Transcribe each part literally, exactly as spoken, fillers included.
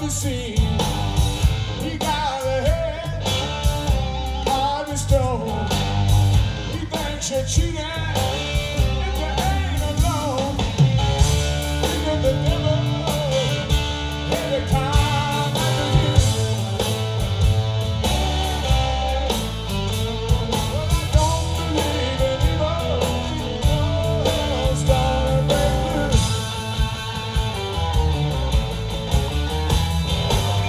the scene. He got a head hard as stone. He thinks you're cheating if you ain't alone. He's with the devil every time after you. Well, I don't believe in evil. Hell's gonna break loose.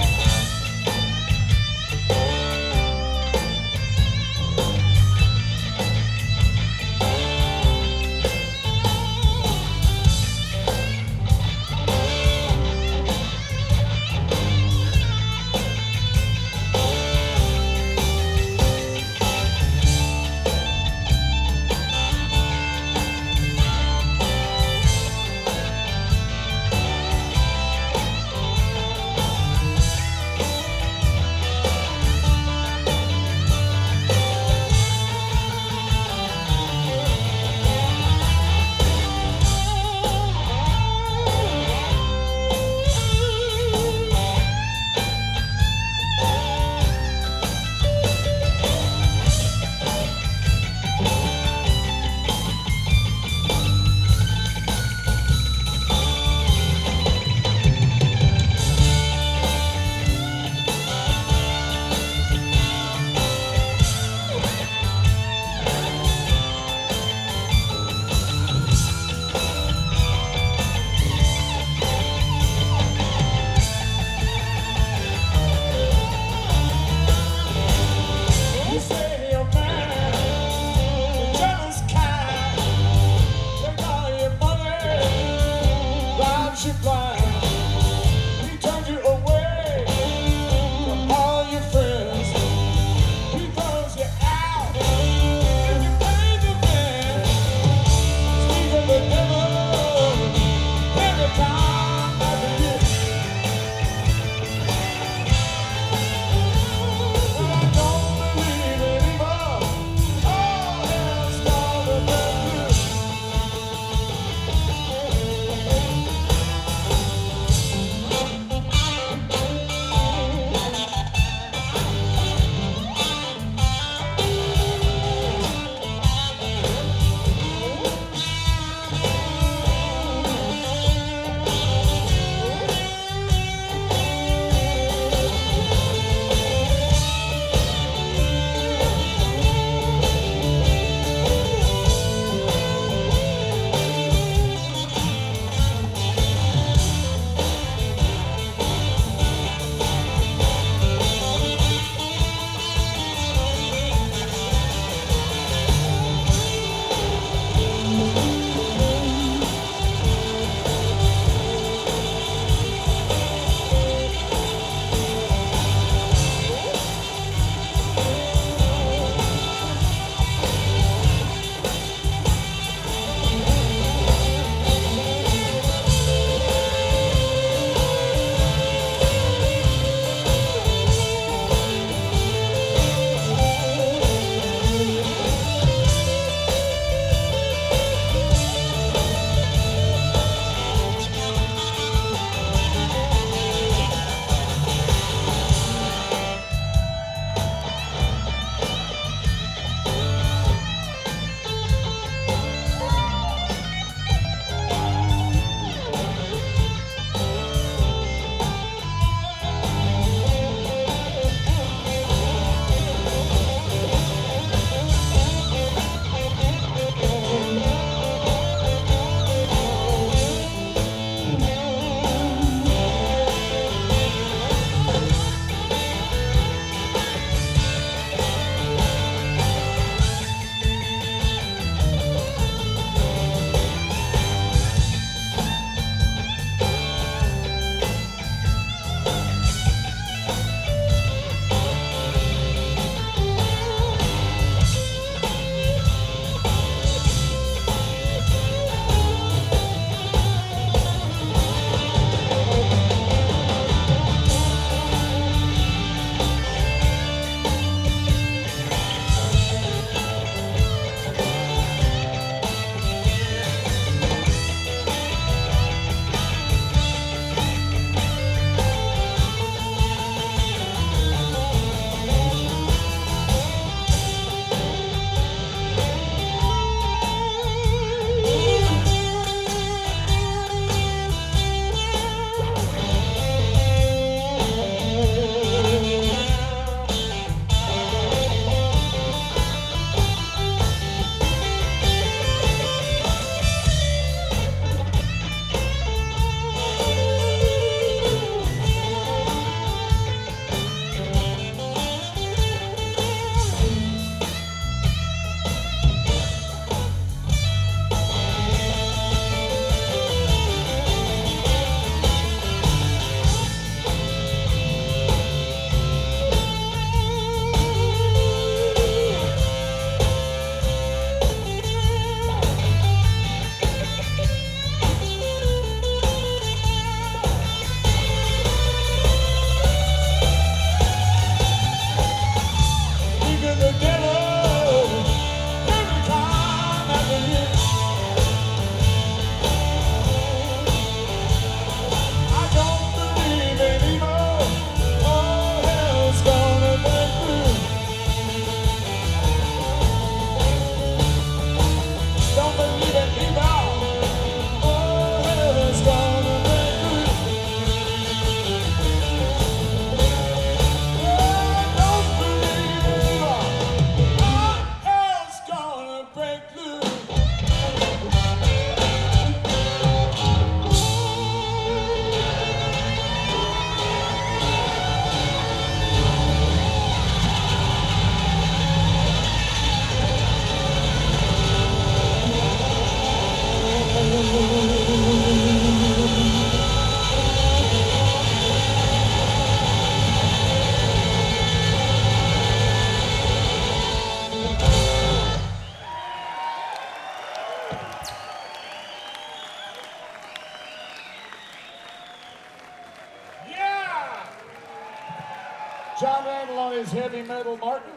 John Randall on his heavy metal Martin.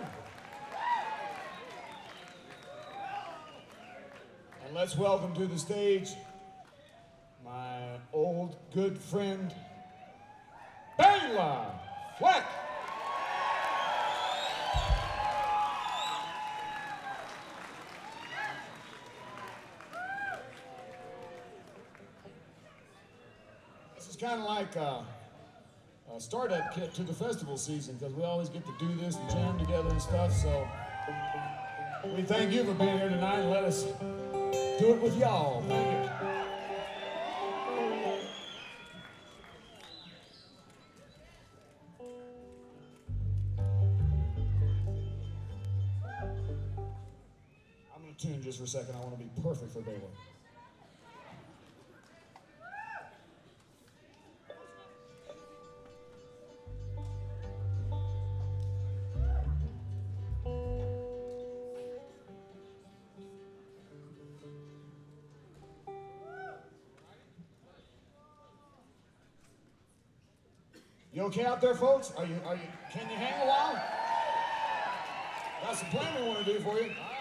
And let's welcome to the stage my old good friend, Bela Fleck. This is kind of like a, a startup kit to the festival season, because we always get to do this and jam together and stuff, so we thank you for being here tonight and let us do it with y'all. Thank you. I'm going to tune just for a second. I want to be perfect for Bela. You okay out there, folks? Are you, are you, can you hang a while? Got some playing we want to do for you.